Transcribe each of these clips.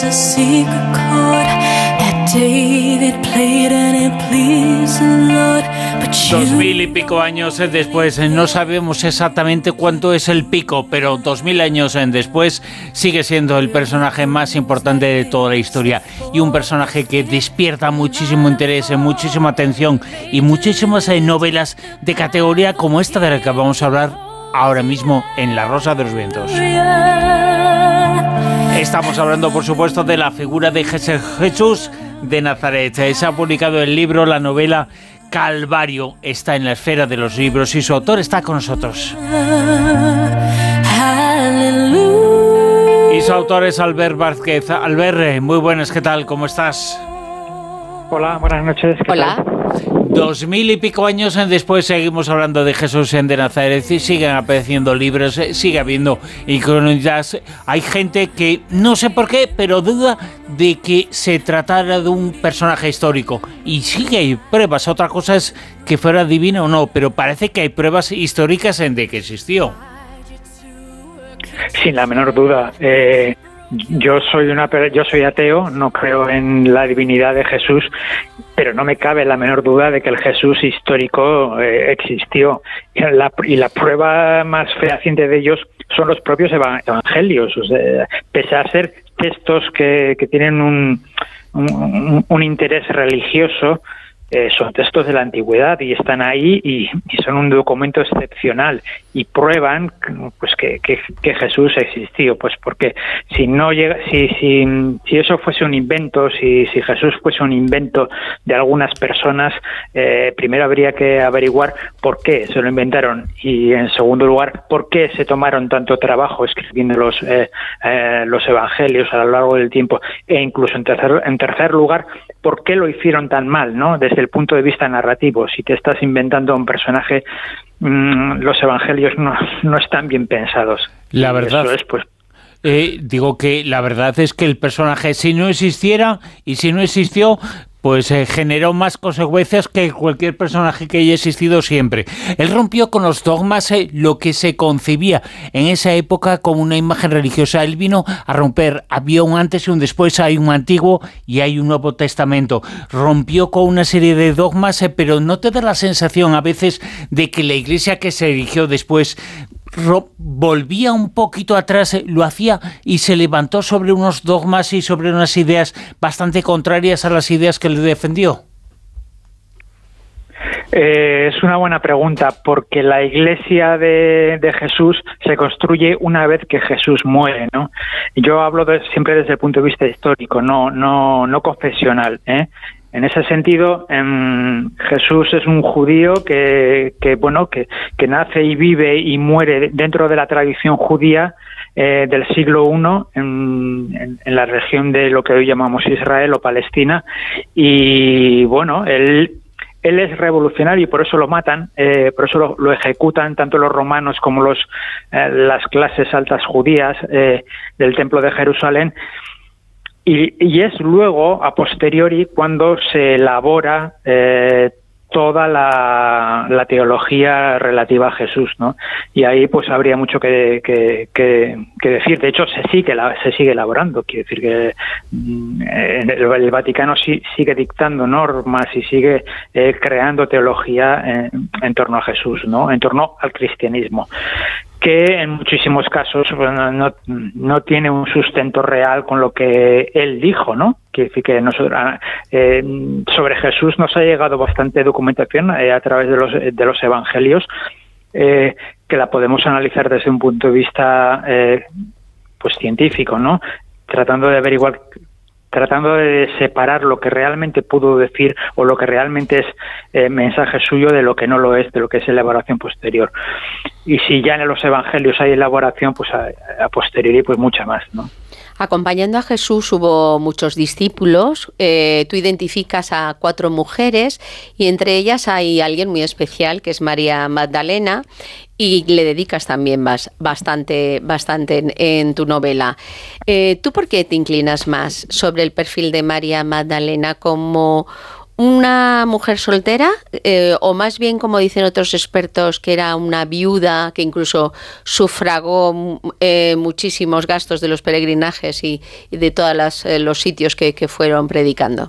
was a secret chord that David played and it pleased the Lord. 2000 y pico años después, no sabemos exactamente cuánto es el pico, pero 2000 años después sigue siendo el personaje más importante de toda la historia y un personaje que despierta muchísimo interés, muchísima atención y muchísimas novelas de categoría como esta de la que vamos a hablar ahora mismo en La Rosa de los Vientos. Estamos hablando, por supuesto, de la figura de Jesús de Nazaret. Se ha publicado el libro, la novela Calvario, está en la esfera de los libros y su autor está con nosotros. Y su autor es Albert Vázquez. Albert, muy buenas, ¿qué tal? ¿Cómo estás? Hola, buenas noches. ¿Qué Hola. tal? 2000 y pico años después seguimos hablando de Jesús de Nazaret, siguen apareciendo libros, sigue habiendo incógnitas. Hay gente que no sé por qué, pero duda de que se tratara de un personaje histórico. Y sí que hay pruebas, otra cosa es que fuera divino o no, pero parece que hay pruebas históricas de que existió. Sin la menor duda. Yo soy ateo, no creo en la divinidad de Jesús, pero no me cabe la menor duda de que el Jesús histórico existió. Y la prueba más fehaciente de ellos son los propios evangelios. O sea, pese a ser textos que tienen un interés religioso, son textos de la antigüedad y están ahí y son un documento excepcional y prueban pues que Jesús existió, pues porque si eso fuese un invento, si Jesús fuese un invento de algunas personas, primero habría que averiguar por qué se lo inventaron y en segundo lugar por qué se tomaron tanto trabajo escribiendo los evangelios a lo largo del tiempo e incluso en tercer lugar por qué lo hicieron tan mal, ¿no? Desde el punto de vista narrativo. Si te estás inventando un personaje, los evangelios no están bien pensados. La verdad. Eso es, pues. Digo que la verdad es que el personaje, si no existiera y si no existió, pues generó más consecuencias que cualquier personaje que haya existido siempre. Él rompió con los dogmas lo que se concebía en esa época como una imagen religiosa. Él vino a romper, había un antes y un después, hay un antiguo y hay un Nuevo Testamento. Rompió con una serie de dogmas, pero ¿no te da la sensación a veces de que la iglesia que se erigió después volvía un poquito atrás, lo hacía y se levantó sobre unos dogmas y sobre unas ideas bastante contrarias a las ideas que le defendió? Es una buena pregunta, porque la iglesia de Jesús se construye una vez que Jesús muere, ¿no? Yo hablo siempre desde el punto de vista histórico, no confesional, ¿eh? En ese sentido, Jesús es un judío que nace y vive y muere dentro de la tradición judía del siglo I en la región de lo que hoy llamamos Israel o Palestina. Y bueno, él es revolucionario y por eso lo matan, por eso lo ejecutan tanto los romanos como las clases altas judías del Templo de Jerusalén. Y es luego, a posteriori, cuando se elabora toda la teología relativa a Jesús, ¿no? Y ahí pues habría mucho que decir. De hecho, se sigue elaborando. Quiero decir que el Vaticano sigue dictando normas y sigue creando teología en torno a Jesús, ¿no? En torno al cristianismo, que en muchísimos casos no tiene un sustento real con lo que él dijo, ¿no? Quiere decir que sobre Jesús nos ha llegado bastante documentación a través de los evangelios, que la podemos analizar desde un punto de vista pues científico, ¿no? Tratando de separar lo que realmente pudo decir o lo que realmente es mensaje suyo de lo que no lo es, de lo que es elaboración posterior. Y si ya en los evangelios hay elaboración, pues a posteriori pues mucha más, ¿no? Acompañando a Jesús hubo muchos discípulos. Tú identificas a 4 mujeres y entre ellas hay alguien muy especial que es María Magdalena y le dedicas también bastante en tu novela. ¿Tú por qué te inclinas más sobre el perfil de María Magdalena como una mujer soltera, o más bien, como dicen otros expertos, que era una viuda que incluso sufragó muchísimos gastos de los peregrinajes y de todos los sitios que fueron predicando?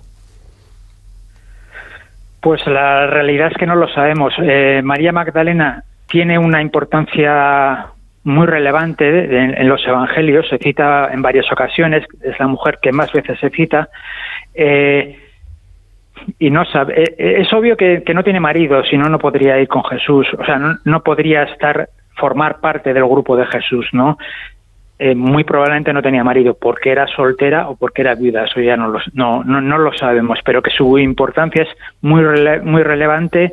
Pues la realidad es que no lo sabemos. María Magdalena tiene una importancia muy relevante en los evangelios, se cita en varias ocasiones, es la mujer que más veces se cita, y no sabe, es obvio que no tiene marido, si no, no podría ir con Jesús, o sea, no podría formar parte del grupo de Jesús, ¿no? Muy probablemente no tenía marido, porque era soltera o porque era viuda, eso ya no lo sabemos, pero que su importancia es muy relevante,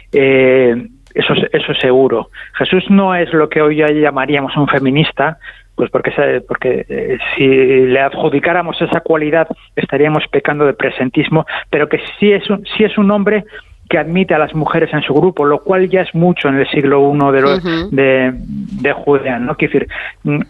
eso seguro. Jesús no es lo que hoy ya llamaríamos un feminista, pues porque si le adjudicáramos esa cualidad estaríamos pecando de presentismo, pero que sí es un hombre que admite a las mujeres en su grupo, lo cual ya es mucho en el siglo I de Judea, ¿no? Quiero decir,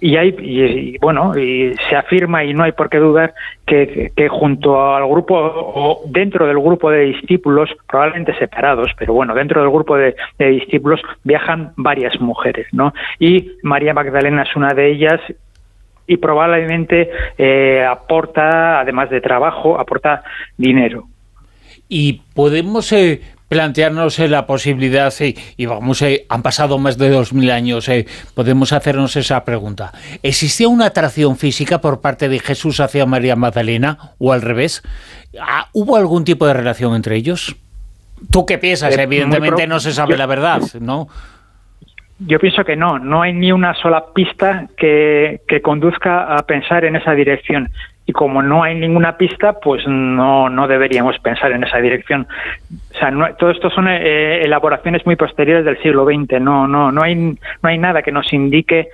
y se afirma, y no hay por qué dudar, que junto al grupo, o dentro del grupo de discípulos, probablemente separados, pero bueno, dentro del grupo de discípulos viajan varias mujeres, ¿no? Y María Magdalena es una de ellas, y probablemente aporta, además de trabajo, aporta dinero. Y podemos plantearnos la posibilidad, y vamos, han pasado más de 2000 años, podemos hacernos esa pregunta. ¿Existía una atracción física por parte de Jesús hacia María Magdalena o al revés? ¿Hubo algún tipo de relación entre ellos? ¿Tú qué piensas? Evidentemente no se sabe la verdad, ¿no? Yo pienso que no hay ni una sola pista que conduzca a pensar en esa dirección. Y como no hay ninguna pista, pues no deberíamos pensar en esa dirección. O sea, todo esto son elaboraciones muy posteriores del siglo XX. No hay nada que nos indique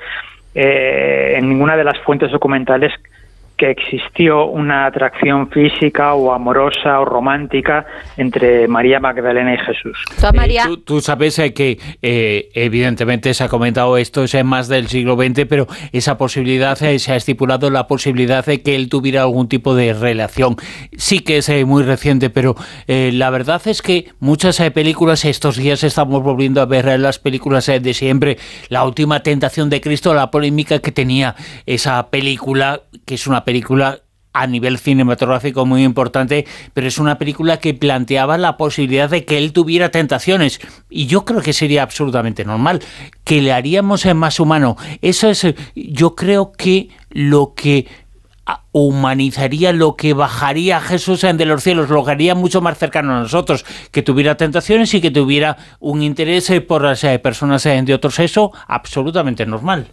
en ninguna de las fuentes documentales que existió una atracción física o amorosa o romántica entre María Magdalena y Jesús. Tú sabes que evidentemente se ha comentado esto, es más del siglo XX, pero esa posibilidad, se ha estipulado la posibilidad de que él tuviera algún tipo de relación. Sí que es muy reciente, pero la verdad es que muchas películas, estos días estamos volviendo a ver las películas de siempre, La última tentación de Cristo, la polémica que tenía esa película, que es una película a nivel cinematográfico muy importante, pero es una película que planteaba la posibilidad de que él tuviera tentaciones, y yo creo que sería absolutamente normal, que le haríamos más humano. Eso es, yo creo que lo que humanizaría, lo que bajaría a Jesús de los cielos, lo haría mucho más cercano a nosotros, que tuviera tentaciones y que tuviera un interés por las personas de otro sexo, absolutamente normal.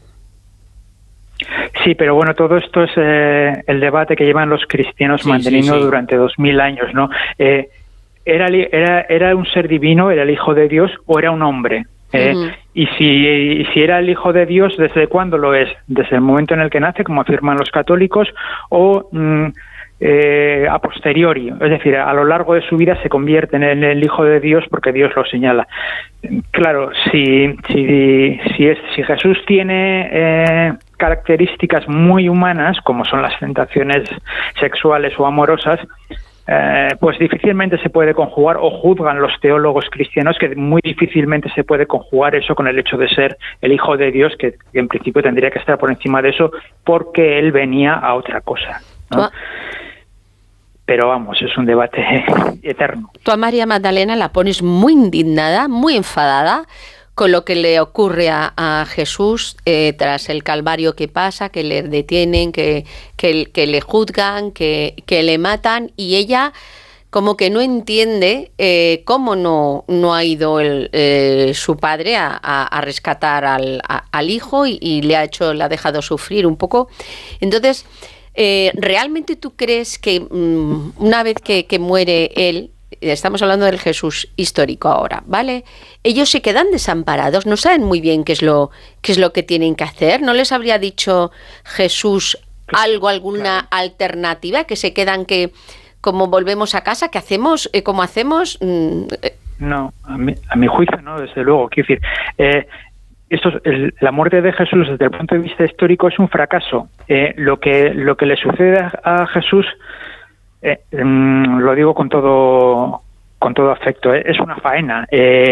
Sí, pero bueno, todo esto es el debate que llevan los cristianos manteniendo durante 2000 años, ¿no? ¿Era un ser divino, era el Hijo de Dios, o era un hombre? Y si era el Hijo de Dios, ¿desde cuándo lo es? ¿Desde el momento en el que nace, como afirman los católicos, o a posteriori? Es decir, a lo largo de su vida se convierte en el Hijo de Dios porque Dios lo señala. Claro, si Jesús tiene características muy humanas, como son las tentaciones sexuales o amorosas, pues difícilmente se puede conjugar, o juzgan los teólogos cristianos que muy difícilmente se puede conjugar eso con el hecho de ser el Hijo de Dios, que en principio tendría que estar por encima de eso, porque él venía a otra cosa, ¿no? Pero vamos, es un debate eterno. Tú a María Magdalena la pones muy indignada, muy enfadada con lo que le ocurre a Jesús tras el calvario que pasa, que le detienen, que le juzgan, que le matan, y ella como que no entiende cómo no ha ido su padre a rescatar al hijo y le ha dejado sufrir un poco. Entonces, ¿realmente tú crees que una vez que muere él, estamos hablando del Jesús histórico ahora, ¿vale? Ellos se quedan desamparados, no saben muy bien qué es lo que tienen que hacer? ¿No les habría dicho Jesús alguna alternativa? Que se quedan, que como volvemos a casa, ¿qué hacemos? ¿Cómo hacemos? No, a mi juicio no, desde luego. Quiero decir, la muerte de Jesús desde el punto de vista histórico es un fracaso. Lo que le sucede a Jesús, lo digo con todo con todo afecto, es una faena.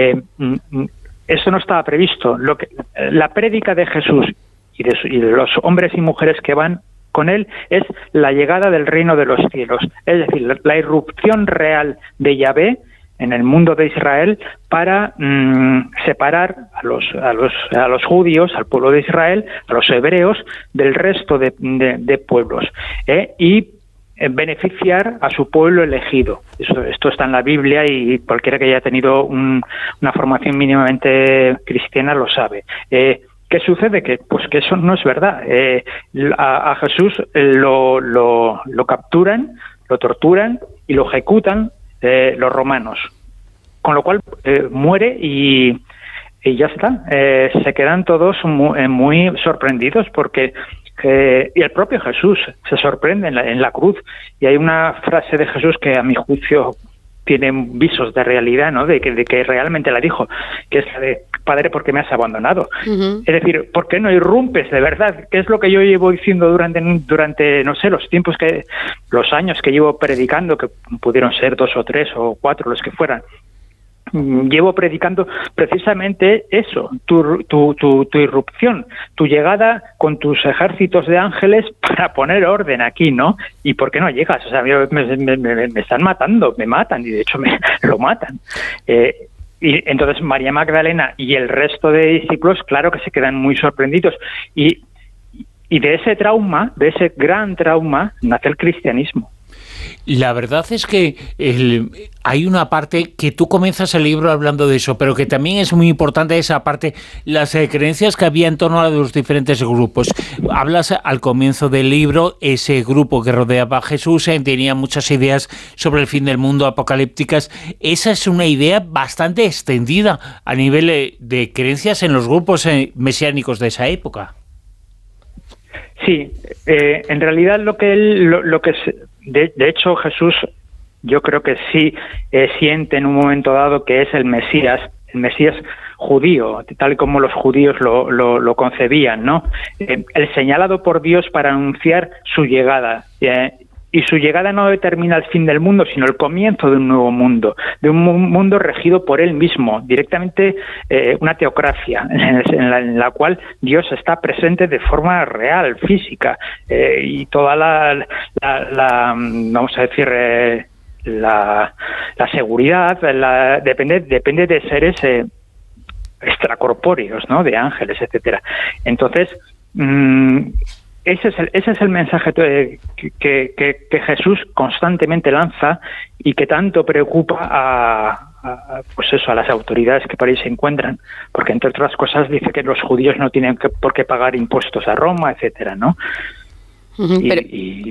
Eso no estaba previsto. La prédica de Jesús y de los hombres y mujeres que van con él es la llegada del reino de los cielos, es decir, la irrupción real de Yahvé en el mundo de Israel para separar a los judíos, al pueblo de Israel, a los hebreos, del resto de pueblos, y beneficiar a su pueblo elegido. Esto está en la Biblia y cualquiera que haya tenido una formación mínimamente cristiana lo sabe. ¿Qué sucede? Que eso no es verdad. A Jesús lo capturan, lo torturan y lo ejecutan los romanos, con lo cual muere y ya está. Se quedan todos muy sorprendidos porque y el propio Jesús se sorprende en la cruz, y hay una frase de Jesús que a mi juicio tiene visos de realidad, ¿no? De que realmente la dijo, que es la de: Padre, ¿por qué me has abandonado? Uh-huh. Es decir, ¿por qué no irrumpes de verdad? ¿Qué es lo que yo llevo diciendo durante no sé, los años que llevo predicando, que pudieron ser 2 o 3 o 4 los que fueran? Llevo predicando precisamente eso, tu irrupción, tu llegada con tus ejércitos de ángeles para poner orden aquí, ¿no? ¿Y por qué no llegas? O sea, me están matando, me matan, y de hecho lo matan. Y entonces María Magdalena y el resto de discípulos, claro que se quedan muy sorprendidos. Y de ese trauma, de ese gran trauma, nace el cristianismo. La verdad es que hay una parte que tú comienzas el libro hablando de eso, pero que también es muy importante esa parte, las creencias que había en torno a los diferentes grupos. Hablas al comienzo del libro, ese grupo que rodeaba a Jesús tenía muchas ideas sobre el fin del mundo, apocalípticas. Esa es una idea bastante extendida a nivel de creencias en los grupos mesiánicos de esa época. Sí, en realidad de hecho Jesús, yo creo que sí siente en un momento dado que es el Mesías judío, tal como los judíos lo concebían, ¿no? El señalado por Dios para anunciar su llegada. Y su llegada no determina el fin del mundo, sino el comienzo de un nuevo mundo, de un mundo regido por él mismo, directamente una teocracia en la cual Dios está presente de forma real, física, y toda vamos a decir, la seguridad depende de seres extracorpóreos, ¿no? De ángeles, etcétera. Entonces, ese es el mensaje que Jesús constantemente lanza y que tanto preocupa a las autoridades que por ahí se encuentran, porque entre otras cosas dice que los judíos no tienen por qué pagar impuestos a Roma, etcétera, ¿no? Pero,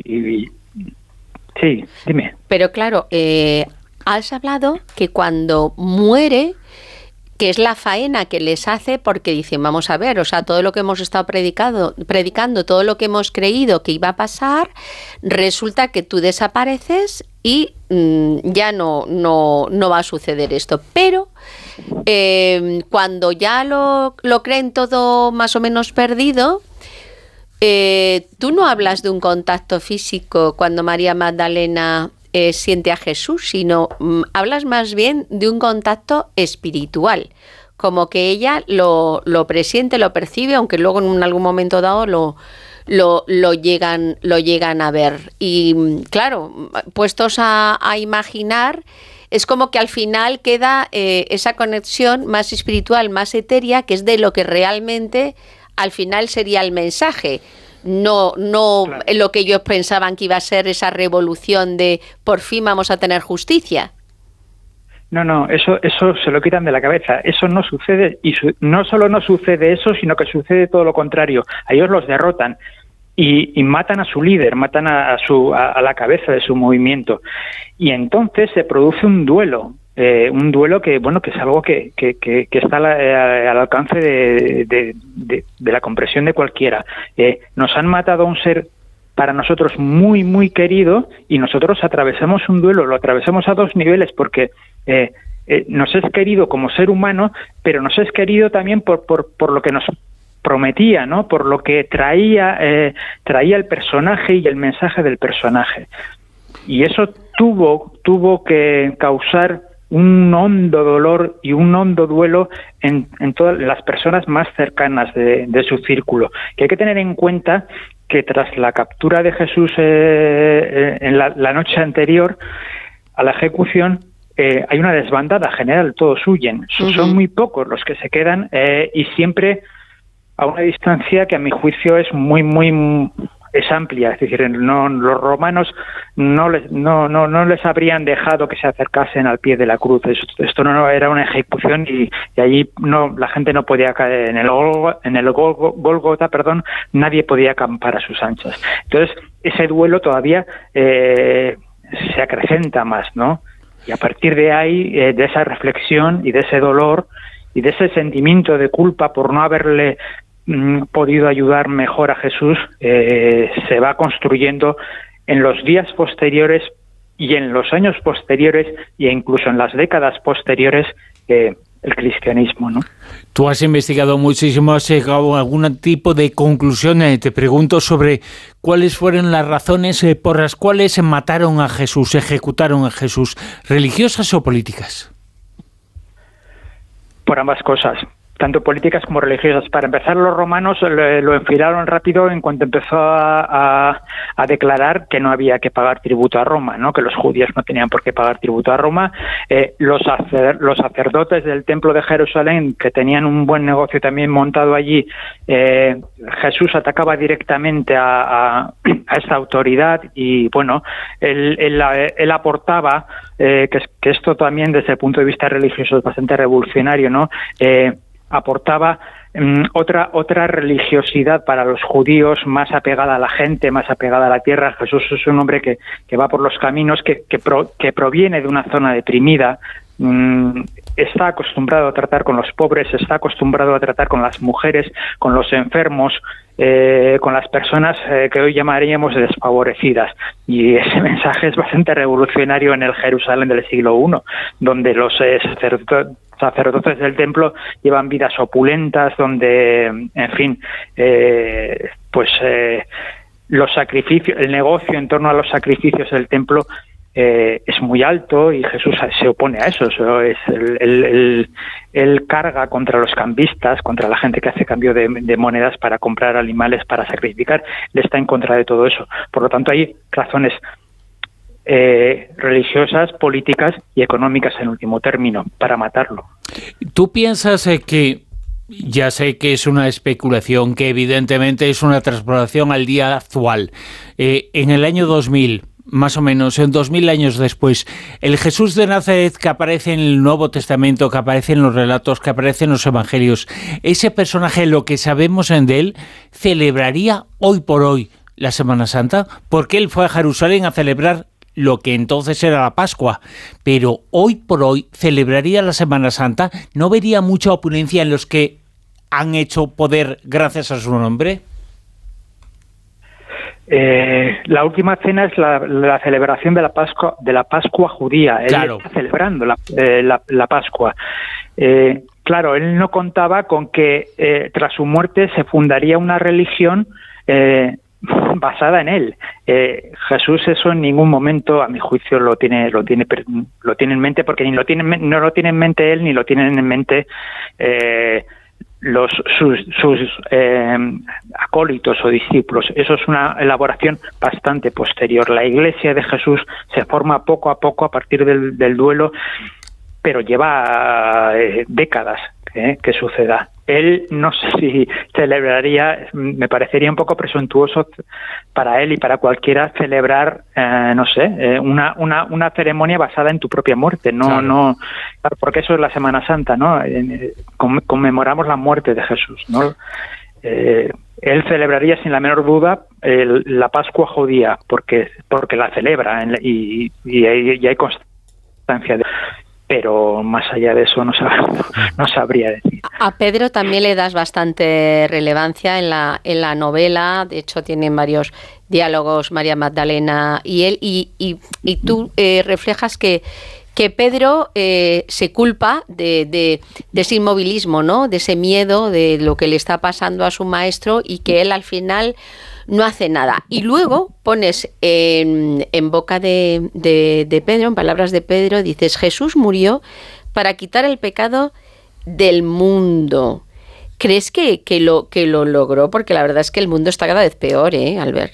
sí, dime. Pero claro, has hablado que cuando muere, que es la faena que les hace, porque dicen, vamos a ver, o sea, todo lo que hemos estado predicando, todo lo que hemos creído que iba a pasar, resulta que tú desapareces y ya no va a suceder esto. Pero cuando ya lo creen todo más o menos perdido, tú no hablas de un contacto físico cuando María Magdalena siente a Jesús, sino hablas más bien de un contacto espiritual, como que ella lo presiente, lo percibe, aunque luego en algún momento dado lo llegan a ver. Y claro, puestos a imaginar, es como que al final queda esa conexión más espiritual, más etérea, que es de lo que realmente al final sería el mensaje. No claro, lo que ellos pensaban que iba a ser esa revolución de por fin vamos a tener justicia. No, eso se lo quitan de la cabeza. Eso no sucede, y no solo no sucede eso, sino que sucede todo lo contrario. A ellos los derrotan y matan a su líder, matan a la cabeza de su movimiento. Y entonces se produce un duelo que es algo que está al alcance de la comprensión de cualquiera. Nos han matado a un ser para nosotros muy, muy querido, y nosotros atravesamos un duelo, lo atravesamos a 2 niveles, porque nos es querido como ser humano, pero nos es querido también por lo que nos prometía, ¿no? Por lo que traía el personaje y el mensaje del personaje. Y eso tuvo que causar un hondo dolor y un hondo duelo en todas las personas más cercanas de su círculo. Que hay que tener en cuenta que tras la captura de Jesús en la noche anterior a la ejecución, hay una desbandada general, todos huyen. Son muy pocos los que se quedan y siempre a una distancia que a mi juicio es es amplia. Es decir, los romanos no les habrían dejado que se acercasen al pie de la cruz. Esto no era una ejecución y allí la gente no podía caer. En el Gólgota, nadie podía acampar a sus anchas. Entonces, ese duelo todavía se acrecenta más, ¿no? Y a partir de ahí, de esa reflexión y de ese dolor y de ese sentimiento de culpa por no haberle podido ayudar mejor a Jesús, se va construyendo en los días posteriores y en los años posteriores e incluso en las décadas posteriores el cristianismo, ¿no? Tú has investigado muchísimo, has llegado a algún tipo de conclusión. Te pregunto sobre cuáles fueron las razones por las cuales mataron a Jesús, ejecutaron a Jesús, religiosas o políticas. Por ambas cosas, tanto políticas como religiosas. Para empezar, los romanos lo enfilaron rápido en cuanto empezó a declarar que no había que pagar tributo a Roma, ¿no? Que los judíos no tenían por qué pagar tributo a Roma. Los sacerdotes del templo de Jerusalén, que tenían un buen negocio también montado allí, Jesús atacaba directamente a esta autoridad y, bueno, él aportaba, que esto también desde el punto de vista religioso es bastante revolucionario, ¿no? Aportaba otra religiosidad para los judíos, más apegada a la gente, más apegada a la tierra. Jesús es un hombre que va por los caminos, que proviene de una zona deprimida, está acostumbrado a tratar con los pobres, está acostumbrado a tratar con las mujeres, con los enfermos, con las personas que hoy llamaríamos desfavorecidas. Y ese mensaje es bastante revolucionario en el Jerusalén del siglo I, donde los sacerdotes del templo llevan vidas opulentas, donde, en fin, los sacrificios, el negocio en torno a los sacrificios del templo es muy alto y Jesús se opone a eso. Él carga contra los cambistas, contra la gente que hace cambio de monedas para comprar animales para sacrificar. Él está en contra de todo eso. Por lo tanto, hay razones religiosas, políticas y económicas en último término para matarlo. ¿Tú piensas que, ya sé que es una especulación, que evidentemente es una transpolación al día actual, en el año 2000, más o menos, en 2000 años después, el Jesús de Nazaret que aparece en el Nuevo Testamento, que aparece en los relatos, que aparece en los Evangelios, ese personaje, lo que sabemos de él, celebraría hoy por hoy la Semana Santa? Porque él fue a Jerusalén a celebrar lo que entonces era la Pascua, pero hoy por hoy celebraría la Semana Santa. ¿No vería mucha opulencia en los que han hecho poder gracias a su nombre? La última cena es la celebración de la Pascua judía. Claro. Él está celebrando la Pascua. Claro, él no contaba con que tras su muerte se fundaría una religión basada en él. Jesús eso en ningún momento, a mi juicio, lo tiene en mente, porque no lo tiene en mente él, ni lo tienen en mente sus acólitos o discípulos. Eso es una elaboración bastante posterior. La Iglesia de Jesús se forma poco a poco a partir del duelo, pero lleva décadas que suceda. Él no sé si celebraría, me parecería un poco presuntuoso para él y para cualquiera celebrar, una ceremonia basada en tu propia muerte. No, porque eso es la Semana Santa, ¿no? Conmemoramos la muerte de Jesús, ¿no? Él celebraría sin la menor duda la Pascua judía, porque la celebra y hay constancia de. Pero más allá de eso no sabría decir. A Pedro también le das bastante relevancia en la novela. De hecho, tienen varios diálogos María Magdalena y él, y tú reflejas que Pedro se culpa de ese inmovilismo, ¿no? De ese miedo, de lo que le está pasando a su maestro, y que él al final no hace nada. Y luego pones en boca de Pedro, en palabras de Pedro, dices, Jesús murió para quitar el pecado del mundo. ¿Crees que lo logró? Porque la verdad es que el mundo está cada vez peor, Albert.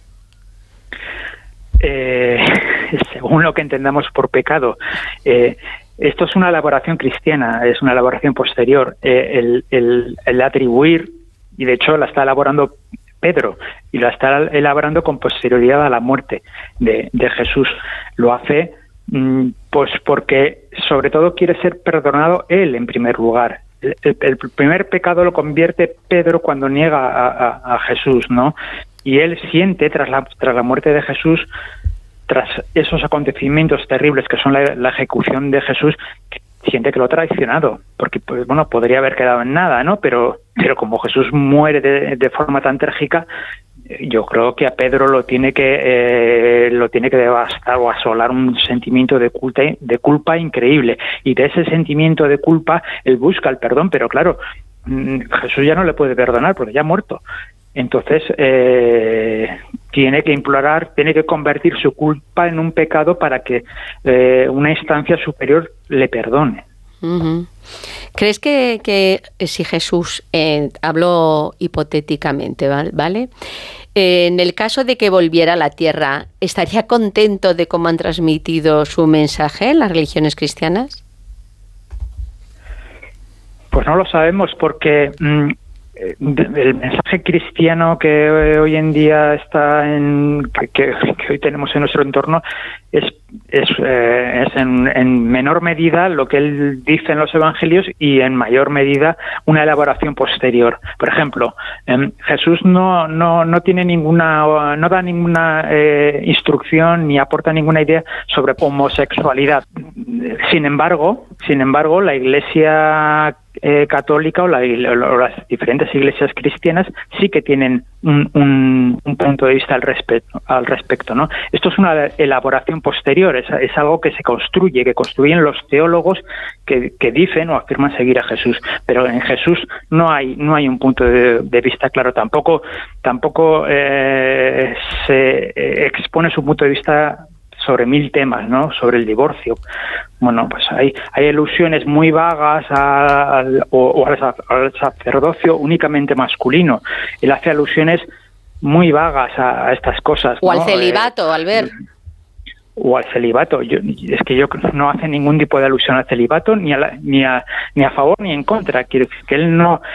Según lo que entendamos por pecado, esto es una elaboración cristiana, es una elaboración posterior. El atribuir, y de hecho la está elaborando Pedro, y la está elaborando con posterioridad a la muerte de Jesús. Lo hace pues porque sobre todo quiere ser perdonado él en primer lugar. El primer pecado lo convierte Pedro cuando niega a Jesús, ¿no? Y él siente, tras la muerte de Jesús, tras esos acontecimientos terribles que son la ejecución de Jesús, siente que lo ha traicionado, porque pues, bueno, podría haber quedado en nada, ¿no? Pero como Jesús muere de forma tan trágica, yo creo que a Pedro lo tiene que devastar o asolar un sentimiento de culpa increíble, y de ese sentimiento de culpa él busca el perdón, pero claro, Jesús ya no le puede perdonar porque ya ha muerto. Entonces tiene que implorar, tiene que convertir su culpa en un pecado para que una instancia superior le perdone. Uh-huh. ¿Crees que si Jesús, hablo hipotéticamente, ¿vale? En el caso de que volviera a la tierra, ¿estaría contento de cómo han transmitido su mensaje en las religiones cristianas? Pues no lo sabemos, porque el mensaje cristiano que hoy en día está que hoy tenemos en nuestro entorno es en menor medida lo que él dice en los evangelios y en mayor medida una elaboración posterior. Por ejemplo, Jesús no tiene no da ninguna instrucción ni aporta ninguna idea sobre homosexualidad. Sin embargo, la Iglesia católica o las diferentes iglesias cristianas sí que tienen un punto de vista al respecto, ¿no? Esto es una elaboración posterior, es algo que que construyen los teólogos que dicen o afirman seguir a Jesús, pero en Jesús no hay un punto de vista claro, tampoco se expone su punto de vista sobre 1000 temas, ¿no? Sobre el divorcio. Bueno, pues hay alusiones muy vagas al sacerdocio únicamente masculino. Él hace alusiones muy vagas a estas cosas, o ¿no? al celibato, Albert. O al celibato. Yo no hace ningún tipo de alusión al celibato, ni a favor ni en contra. Quiero decir que él no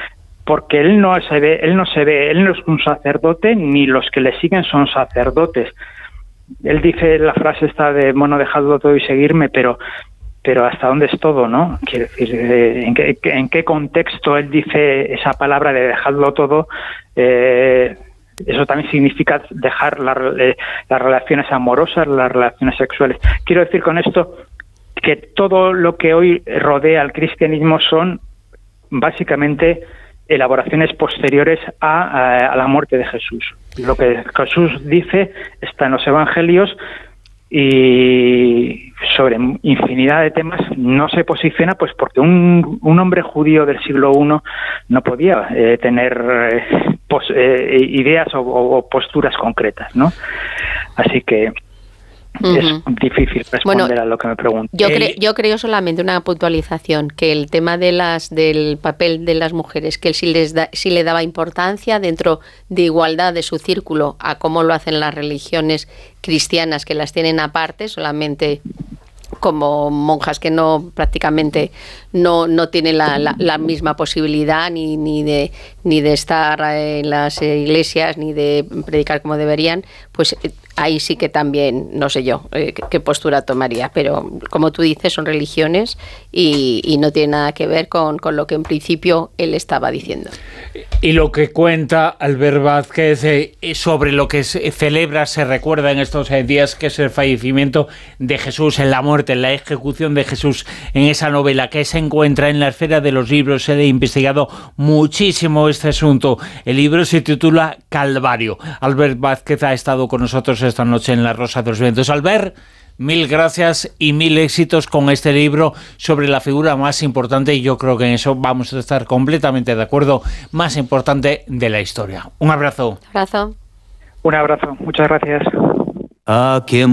es un sacerdote, ni los que le siguen son sacerdotes. Él dice la frase esta de, bueno, dejadlo todo y seguirme, pero ¿hasta dónde es todo, no? Quiero decir, ¿en qué contexto él dice esa palabra de dejadlo todo? Eso también significa dejar las relaciones amorosas, las relaciones sexuales. Quiero decir con esto que todo lo que hoy rodea al cristianismo son básicamente elaboraciones posteriores a la muerte de Jesús. Lo que Jesús dice está en los evangelios y sobre infinidad de temas no se posiciona, pues porque un hombre judío del siglo I no podía tener ideas o posturas concretas, ¿no? Así que es difícil responder a lo que me pregunto. Yo creo solamente una puntualización, que el tema del papel de las mujeres, que él sí le daba importancia dentro de igualdad de su círculo a cómo lo hacen las religiones cristianas, que las tienen aparte, solamente como monjas que prácticamente no tienen la misma posibilidad ni de estar en las iglesias ni de predicar como deberían, pues ahí sí que también, no sé yo qué postura tomaría, pero como tú dices, son religiones y no tiene nada que ver con lo que en principio él estaba diciendo. Y lo que cuenta Albert Vázquez sobre lo que se recuerda en estos días, que es el fallecimiento de Jesús, en la muerte, en la ejecución de Jesús, en esa novela que se encuentra en la esfera de los libros. He investigado muchísimo este asunto. El libro se titula Calvario. Albert Vázquez ha estado con nosotros esta noche en La Rosa de los Vientos. Albert, mil gracias y mil éxitos con este libro sobre la figura más importante, y yo creo que en eso vamos a estar completamente de acuerdo, más importante de la historia. Un abrazo. Un abrazo. Un abrazo, muchas gracias. ¿A quién